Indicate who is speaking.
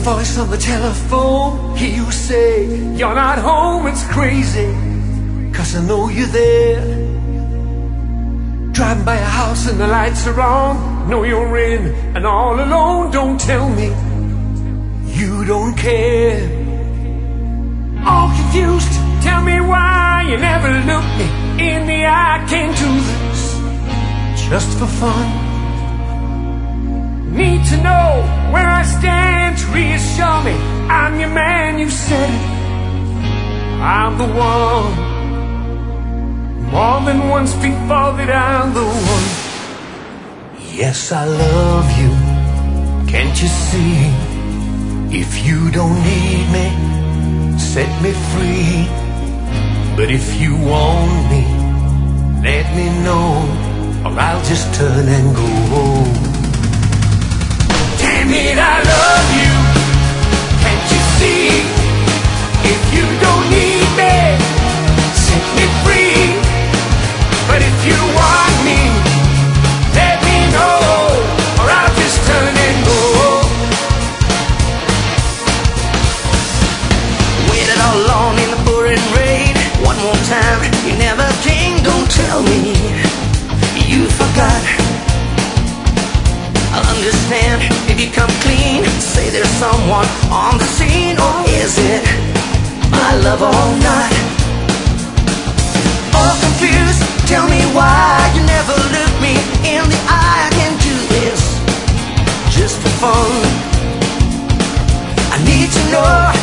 Speaker 1: voice on the telephone, he who say you're not home, it's crazy, 'cause I know you're there. Driving by a house and the lights are on, know you're in and all alone. Don't tell me you don't care. All confused, tell me why you never look me in the eye. Can't do this just for fun. Need to know where I stand to reassure me I'm your man. You said it, I'm the one. More than once before that I'm the one. Yes, I love you, can't you see? If you don't need me, set me free. But if you want me, let me know, or I'll just turn and go. Damn it, I love you, can't you see? If you don't need me, set me free. But if you want me, let me know, or I'll just turn and go. Waited all alone in the pouring rain. One more time, you never came. Don't tell me you forgot. I'll understand if you come clean. Say there's someone on the scene, or is it my love or not? All confused, tell me why you never look me in the eye. I can't do this just for fun. I need to know